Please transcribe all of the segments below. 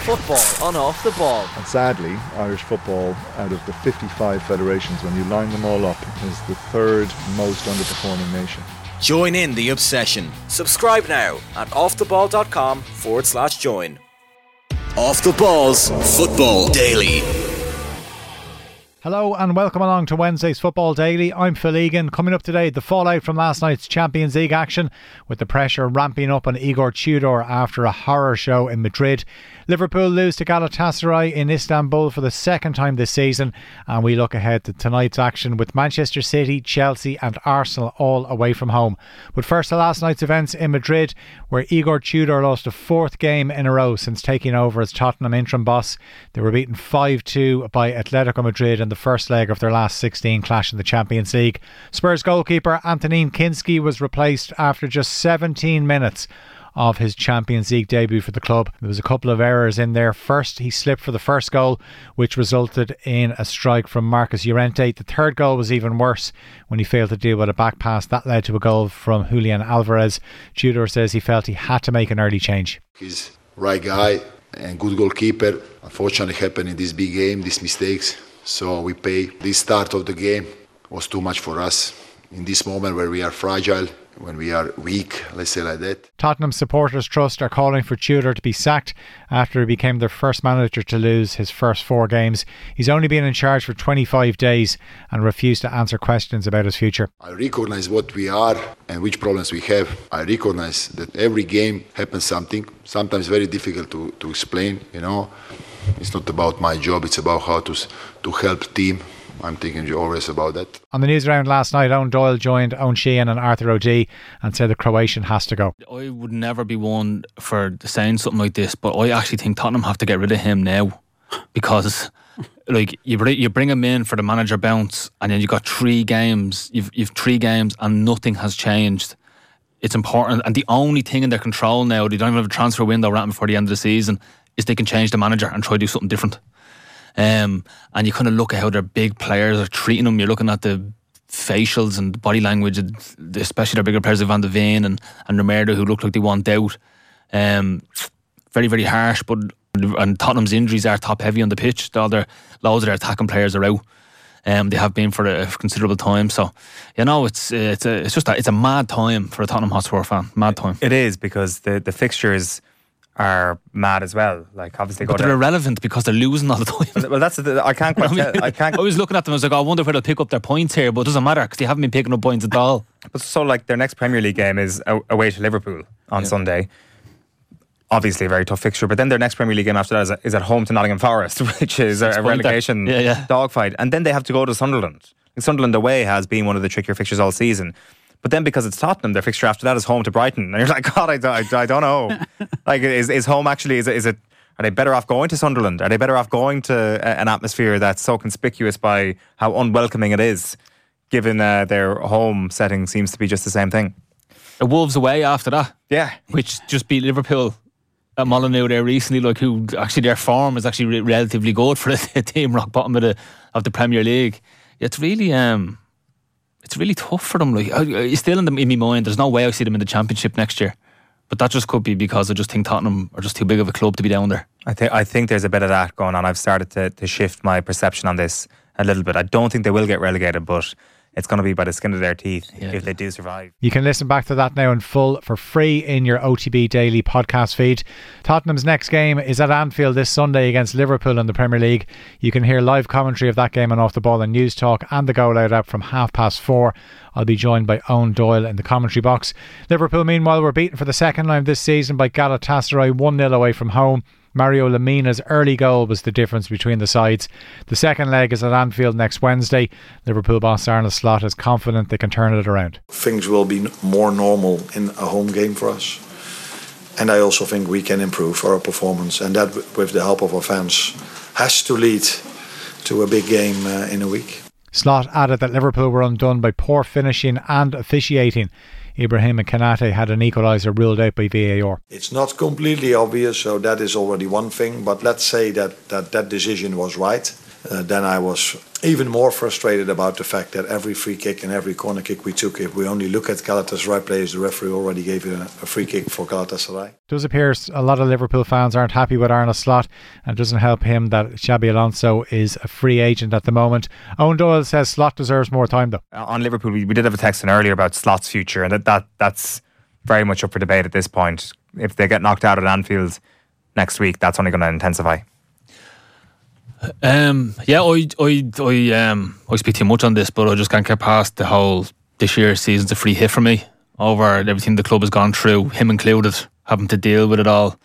Football on Off the Ball. And sadly, Irish football, out of the 55 federations, when you line them all up, is the third most underperforming nation. Join in the obsession. Subscribe now at offtheball.com/join. Off the Ball's Football Daily. Hello and welcome along to Wednesday's Football Daily. I'm Phil Egan. Coming up today, the fallout from last night's Champions League action, with the pressure ramping up on Igor Tudor after a horror show in Madrid. Liverpool lose to Galatasaray in Istanbul for the second time this season, and we look ahead to tonight's action with Manchester City, Chelsea and Arsenal all away from home. But first to last night's events in Madrid, where Igor Tudor lost a fourth game in a row since taking over as Tottenham interim boss. They were beaten 5-2 by Atletico Madrid in the first leg of their last 16 clash in the Champions League. Spurs goalkeeper Antonin Kinski was replaced after just 17 minutes of his Champions League debut for the club. There was a couple of errors in there. First, he slipped for the first goal, which resulted in a strike from Marcus Llorente. The third goal was even worse when he failed to deal with a back pass. That led to a goal from Julian Alvarez. Tudor says he felt he had to make an early change. He's right guy and good goalkeeper. Unfortunately happened in this big game, these mistakes. So we pay. This start of the game was too much for us. In this moment where we are fragile, when we are weak, let's say like that. Tottenham Supporters Trust are calling for Tudor to be sacked after he became their first manager to lose his first 4 games. He's only been in charge for 25 days and refused to answer questions about his future. I recognize what we are and which problems we have. I recognize that every game happens something, sometimes very difficult to explain, you know. It's not about my job, it's about how to help team. I'm thinking always about that. On the news round last night, Owen Doyle joined Owen Sheehan and Arthur O'Dea and said the Croatian has to go. I would never be one for saying something like this, but I actually think Tottenham have to get rid of him now, because like you bring him in for the manager bounce, and then you've got 3 games. You've 3 games and nothing has changed. It's important, and the only thing in their control now, they don't even have a transfer window right before the end of the season, is they can change the manager and try to do something different. And you kind of look at how their big players are treating them. You're looking at the facials and body language, especially their bigger players like Van de Ven and Romero, who look like they want out. Very, very harsh. And Tottenham's injuries are top heavy on the pitch. Loads of their attacking players are out. They have been for a considerable time. So, you know, it's a mad time for a Tottenham Hotspur fan. Mad time. It is, because the fixtures are mad as well. Like, obviously, but they're irrelevant because they're losing all the time. Well, that's I can't quite tell. I was looking at them, I was like, I wonder if they'll pick up their points here, but it doesn't matter because they haven't been picking up points at all. But so, like, their next Premier League game is away to Liverpool on Sunday. Obviously a very tough fixture, but then their next Premier League game after that is at home to Nottingham Forest, which is a relegation dogfight, and then they have to go to Sunderland. Sunderland away has been one of the trickier fixtures all season. But then, because it's Tottenham, their fixture after that is home to Brighton. And you're like, God, I don't know. Like, is home actually, is it, are they better off going to Sunderland? Are they better off going to an atmosphere that's so conspicuous by how unwelcoming it is, given their home setting seems to be just the same thing? Wolves away after that. Yeah. Which just beat Liverpool at Molineux there recently, like, who actually their form is actually relatively good for a team rock bottom of the Premier League. It's really tough for them. Like, it's still in my mind, there's no way I see them in the Championship next year. But that just could be because I just think Tottenham are just too big of a club to be down there. I think there's a bit of that going on. I've started to shift my perception on this a little bit. I don't think they will get relegated, but it's going to be by the skin of their teeth if they do survive. You can listen back to that now in full for free in your OTB Daily podcast feed. Tottenham's next game is at Anfield this Sunday against Liverpool in the Premier League. You can hear live commentary of that game on Off the Ball and News Talk and the Goal Out app from 4:30. I'll be joined by Owen Doyle in the commentary box. Liverpool, meanwhile, were beaten for the second time this season by Galatasaray 1-0 away from home. Mario Lemina's early goal was the difference between the sides. The second leg is at Anfield next Wednesday. Liverpool boss Arne Slot is confident they can turn it around. Things will be more normal in a home game for us. And I also think we can improve our performance. And that, with the help of our fans, has to lead to a big game in a week. Slot added that Liverpool were undone by poor finishing and officiating. Ibrahim Kanate had an equaliser ruled out by VAR. It's not completely obvious, so that is already one thing. But let's say that decision was right. then I was even more frustrated about the fact that every free kick and every corner kick we took, if we only look at Galatasaray players, the referee already gave a free kick for Galatasaray. It does appear a lot of Liverpool fans aren't happy with Arne Slot, and it doesn't help him that Xabi Alonso is a free agent at the moment. Owen Doyle says Slot deserves more time though. On Liverpool, we did have a text in earlier about Slot's future, and that's very much up for debate at this point. If they get knocked out at Anfield next week, that's only going to intensify. I speak too much on this, but I just can't get past the whole this year's season's a free hit for me over everything the club has gone through, him included, having to deal with it all.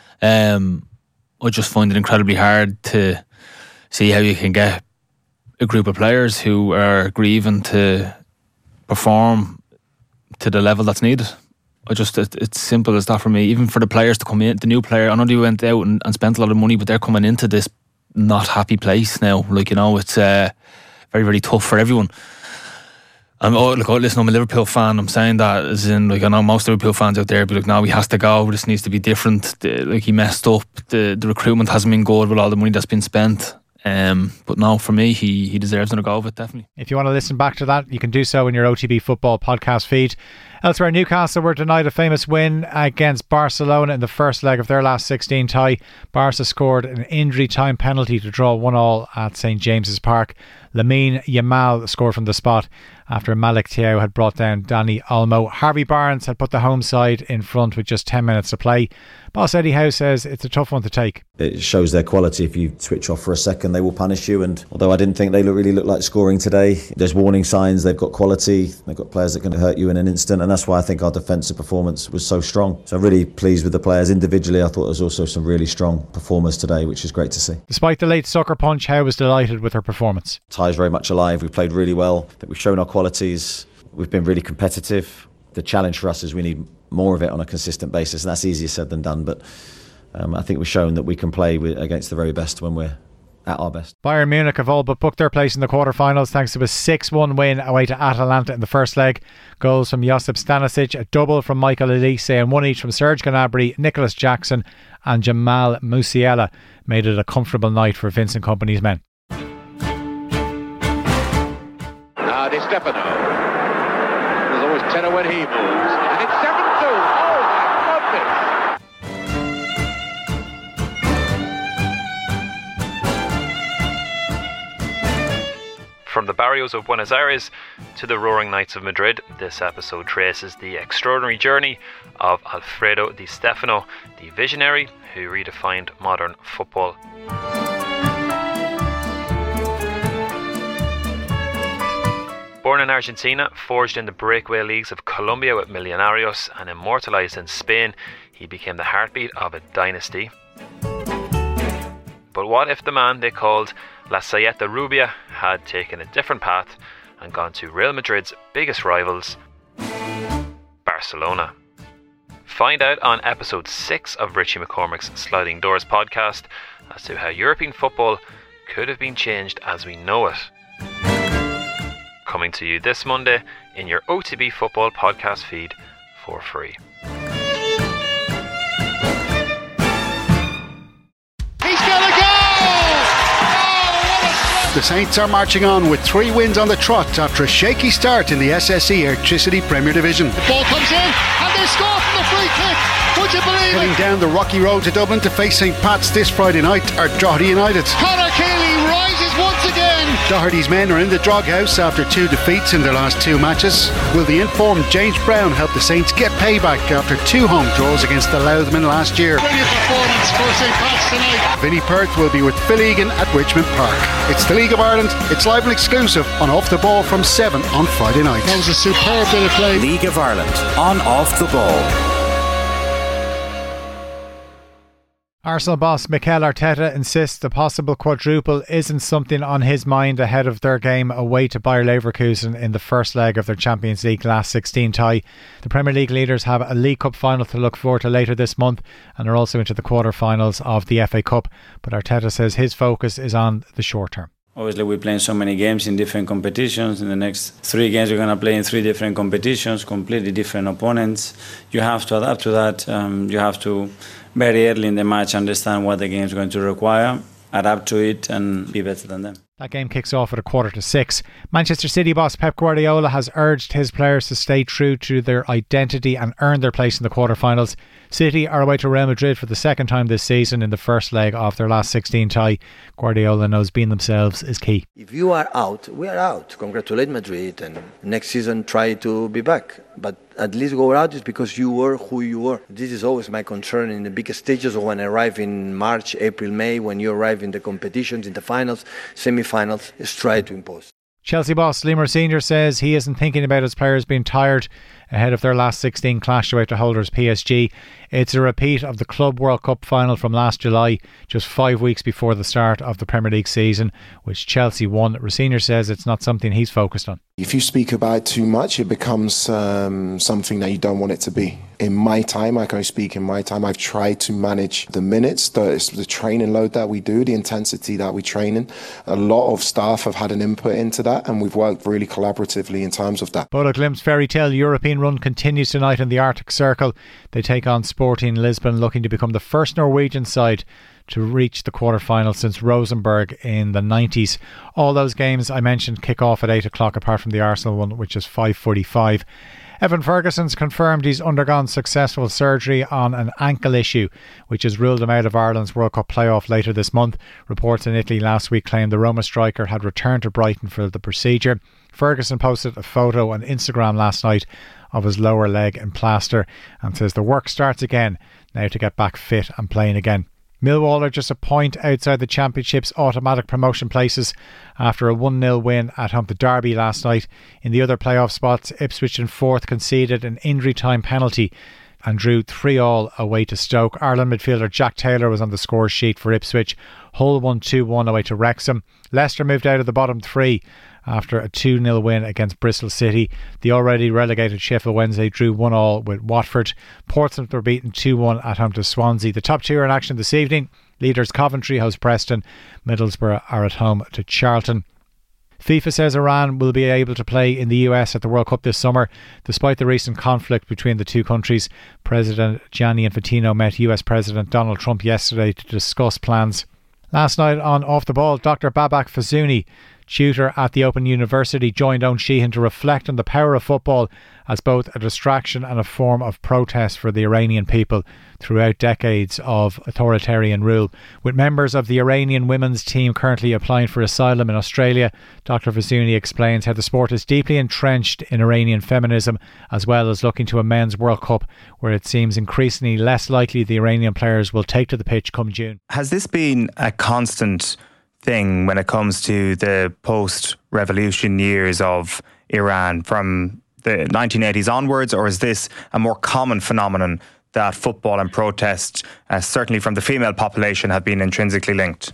I just find it incredibly hard to see how you can get a group of players who are grieving to perform to the level that's needed. It's simple as that for me. Even for the players to come in, the new player, I know they went out and spent a lot of money, but they're coming into this not happy place now. It's very, very tough for everyone. Listen, I'm a Liverpool fan. I'm saying that as in, I know most Liverpool fans out there be like, no, he has to go. This needs to be different. He messed up. The recruitment hasn't been good with all the money that's been spent. But no, for me, he deserves another go of it, definitely. If you want to listen back to that, you can do so in your OTB Football podcast feed. Elsewhere, Newcastle were denied a famous win against Barcelona in the first leg of their last 16 tie. Barca scored an injury time penalty to draw 1-1 at St James's Park. Lamine Yamal scored from the spot after Malik Thiaw had brought down Dani Olmo. Harvey Barnes had put the home side in front with just 10 minutes to play. Boss Eddie Howe says it's a tough one to take. It shows their quality. If you switch off for a second, they will punish you. And although I didn't think they really looked like scoring today, there's warning signs. They've got quality. They've got players that can hurt you in an instant. And that's why I think our defensive performance was so strong. So I'm really pleased with the players. Individually, I thought there was also some really strong performers today, which is great to see. Despite the late sucker punch, Howe was delighted with her performance. Ty's very much alive. We played really well. I think we've shown our qualities. We've been really competitive. The challenge for us is we need more of it on a consistent basis, and that's easier said than done. But I think we've shown that we can play against the very best when we're at our best. Bayern Munich have all but booked their place in the quarter-finals thanks to a 6-1 win away to Atalanta in the first leg. Goals from Josip Stanisic, a double from Michael Olise, and one each from Serge Gnabry, Nicholas Jackson and Jamal Musiala made it a comfortable night for Vincent Kompany's men. Di Stefano. There's always tenor when he moves. And it's 7-2. Oh my goodness. From the barrios of Buenos Aires to the roaring nights of Madrid, this episode traces the extraordinary journey of Alfredo Di Stefano, the visionary who redefined modern football. Born in Argentina, forged in the breakaway leagues of Colombia with Millonarios and immortalised in Spain, he became the heartbeat of a dynasty. But what if the man they called La Saeta Rubia had taken a different path and gone to Real Madrid's biggest rivals, Barcelona? Find out on episode 6 of Richie McCormick's Sliding Doors podcast as to how European football could have been changed as we know it. Coming to you this Monday in your OTB Football podcast feed for free. He's got a goal! Oh, the Saints are marching on with 3 wins on the trot after a shaky start in the SSE Electricity Premier Division. The ball comes in and they score from the free kick. Would you believe Heading it? down the rocky road to Dublin to face St Pat's this Friday night are Doherty United. Conor Keeley rises once again. Doherty's men are in the doghouse after 2 defeats in their last 2 matches. Will the informed James Brown help the Saints get payback after 2 home draws against the Loudhmen last year? Brilliant performance for St Pat's tonight. Vinnie Perth will be with Phil Egan at Richmond Park. It's the League of Ireland. It's live and exclusive on Off the Ball from 7 on Friday night. That was a superb bit of play. League of Ireland on Off the Ball. Arsenal boss Mikel Arteta insists the possible quadruple isn't something on his mind ahead of their game away to Bayer Leverkusen in the first leg of their Champions League last 16 tie. The Premier League leaders have a League Cup final to look forward to later this month and are also into the quarter-finals of the FA Cup. But Arteta says his focus is on the short term. Obviously, we're playing so many games in different competitions. In the next 3 games, we're going to play in 3 different competitions, completely different opponents. You have to adapt to that. You have to very early in the match understand what the game is going to require. adapt to it and be better than them. That game kicks off at 5:45. Manchester City boss Pep Guardiola has urged his players to stay true to their identity and earn their place in the quarterfinals. City are away to Real Madrid for the second time this season in the first leg of their last 16 tie. Guardiola knows being themselves is key. If you are out, we are out. Congratulate Madrid and next season try to be back. But at least go out is because you were who you were. This is always my concern in the biggest stages, or when I arrive in March, April, May, when you arrive in the competitions, in the finals, semi-finals, is try to impose. Chelsea boss Lee Senior says he isn't thinking about his players being tired ahead of their last 16 clash away to holders PSG. It's a repeat of the Club World Cup final from last July, just 5 weeks before the start of the Premier League season, which Chelsea won. Senior says it's not something he's focused on. If you speak about it too much, it becomes something that you don't want it to be. In my time, I can speak in my time, I've tried to manage the minutes, the training load that we do, the intensity that we train in. A lot of staff have had an input into that, and we've worked really collaboratively in terms of that. Bodo Glimt's fairy tale European run continues tonight in the Arctic Circle. They take on Sporting Lisbon, looking to become the first Norwegian side to reach the quarter-final since Rosenborg in the 90s. All those games I mentioned kick off at 8 o'clock, apart from the Arsenal one, which is 5:45. Evan Ferguson's confirmed he's undergone successful surgery on an ankle issue, which has ruled him out of Ireland's World Cup playoff later this month. Reports in Italy last week claimed the Roma striker had returned to Brighton for the procedure. Ferguson posted a photo on Instagram last night of his lower leg in plaster and says the work starts again now to get back fit and playing again. Millwall are just a point outside the Championship's automatic promotion places after a 1-0 win at home to Derby last night. In the other playoff spots, Ipswich in fourth conceded an injury time penalty and drew 3-3 away to Stoke. Ireland midfielder Jack Taylor was on the score sheet for Ipswich. Hull won 2-1 away to Wrexham. Leicester moved out of the bottom three after a 2-0 win against Bristol City. The already relegated Sheffield Wednesday drew 1-1 with Watford. Portsmouth were beaten 2-1 at home to Swansea. The top two are in action this evening. Leaders Coventry host Preston. Middlesbrough are at home to Charlton. FIFA says Iran will be able to play in the US at the World Cup this summer, despite the recent conflict between the two countries. President Gianni Infantino met US President Donald Trump yesterday to discuss plans. Last night on Off the Ball, Dr. Babak Fazouni, tutor at the Open University, joined Owen Sheehan to reflect on the power of football as both a distraction and a form of protest for the Iranian people throughout decades of authoritarian rule. With members of the Iranian women's team currently applying for asylum in Australia, Dr. Fazouni explains how the sport is deeply entrenched in Iranian feminism, as well as looking to a men's World Cup where it seems increasingly less likely the Iranian players will take to the pitch come June. Has this been a constant thing when it comes to the post-revolution years of Iran from the 1980s onwards, or is this a more common phenomenon that football and protest, certainly from the female population, have been intrinsically linked?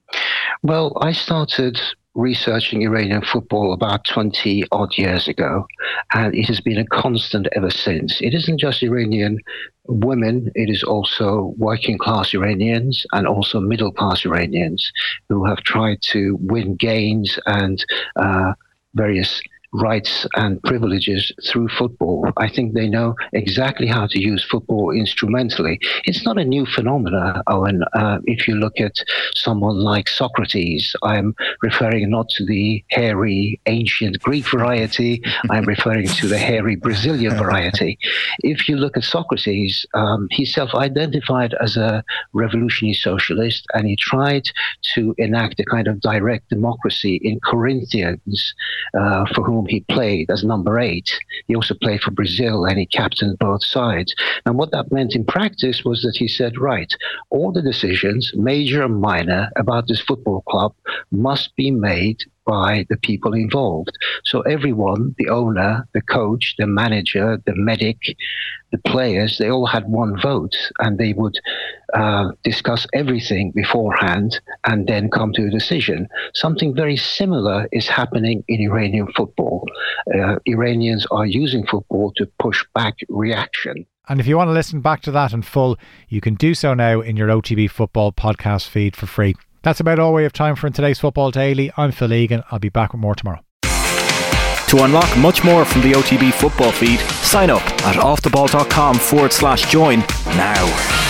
Well, I started researching Iranian football about 20 odd years ago, and it has been a constant ever since. It isn't just Iranian women, it is also working class Iranians and also middle class Iranians who have tried to win gains and various rights and privileges through football. I think they know exactly how to use football instrumentally. It's not a new phenomenon, Owen. If you look at someone like Socrates, I'm referring not to the hairy ancient Greek variety, I'm referring to the hairy Brazilian variety. If you look at Socrates, he self-identified as a revolutionary socialist, and he tried to enact a kind of direct democracy in Corinthians, for whom he played as number 8. He also played for Brazil, and he captained both sides. And what that meant in practice was that he said, right, all the decisions, major and minor, about this football club must be made by the people involved. So everyone, the owner, the coach, the manager, the medic, the players, they all had one vote, and they would discuss everything beforehand and then come to a decision. Something very similar is happening in Iranian football. Iranians are using football to push back reaction. And if you want to listen back to that in full, you can do so now in your OTB Football podcast feed for free. That's about all we have time for in today's Football Daily. I'm Phil Egan. I'll be back with more tomorrow. To unlock much more from the OTB Football feed, sign up at offtheball.com/join now.